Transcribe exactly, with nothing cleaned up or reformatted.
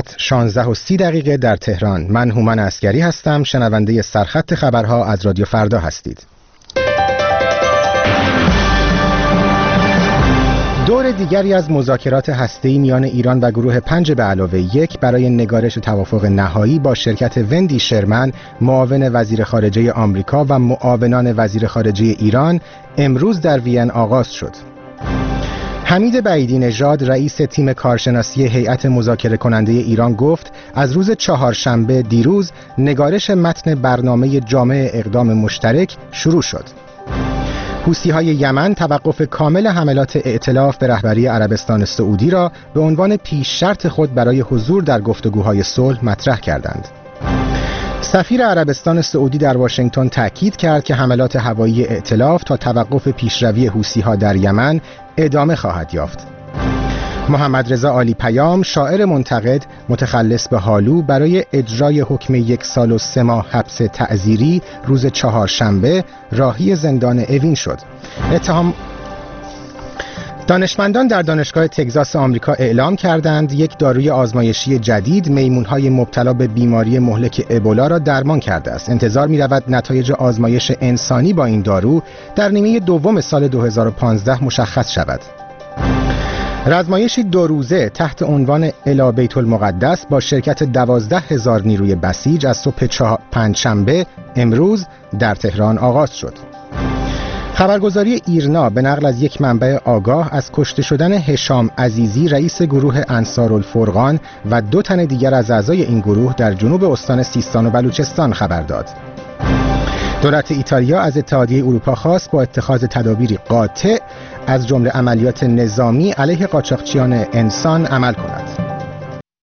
شانزده و سی دقیقه در تهران. من هومن عسگری هستم. شنونده سرخط خبرها از رادیو فردا هستید. دور دیگری از مذاکرات هسته‌ای میان ایران و گروه پنج به علاوه یک برای نگارش توافق نهایی با شرکت وندی شرمن، معاون وزیر خارجه آمریکا و معاونان وزیر خارجه ایران امروز در وین آغاز شد. حمید بعیدی نژاد رئیس تیم کارشناسی هیئت مذاکره کننده ایران گفت از روز چهارشنبه دیروز نگارش متن برنامه جامع اقدام مشترک شروع شد. حوثی‌های یمن توقف کامل حملات ائتلاف به رهبری عربستان سعودی را به عنوان پیش شرط خود برای حضور در گفتگوهای صلح مطرح کردند. سفیر عربستان سعودی در واشنگتن تأکید کرد که حملات هوایی ائتلاف تا توقف پیشروی حوثی‌ها در یمن ادامه خواهد یافت. محمد رضا عالی پیام، شاعر منتقد متخلص به هالو، برای اجرای حکم یک سال و سه ماه حبس تعزیری روز چهارشنبه راهی زندان اوین شد. اتهام دانشمندان در دانشگاه تگزاس آمریکا اعلام کردند یک داروی آزمایشی جدید میمون‌های مبتلا به بیماری مهلک ابولا را درمان کرده است. انتظار می‌رود نتایج آزمایش انسانی با این دارو در نیمه دوم سال دو هزار و پانزده مشخص شود. رزمایشی دو روزه تحت عنوان الی بیت المقدس با شرکت دوازده هزار نیروی بسیج از صبح پنجشنبه امروز در تهران آغاز شد. خبرگزاری ایرنا به نقل از یک منبع آگاه از کشته شدن هشام عزیزی رئیس گروه انصارالفرقان و دو تن دیگر از اعضای این گروه در جنوب استان سیستان و بلوچستان خبر داد. دولت ایتالیا از اتحادیه اروپا خواست با اتخاذ تدابیری قاطع از جمله عملیات نظامی علیه قاچاقچیان انسان عمل کند.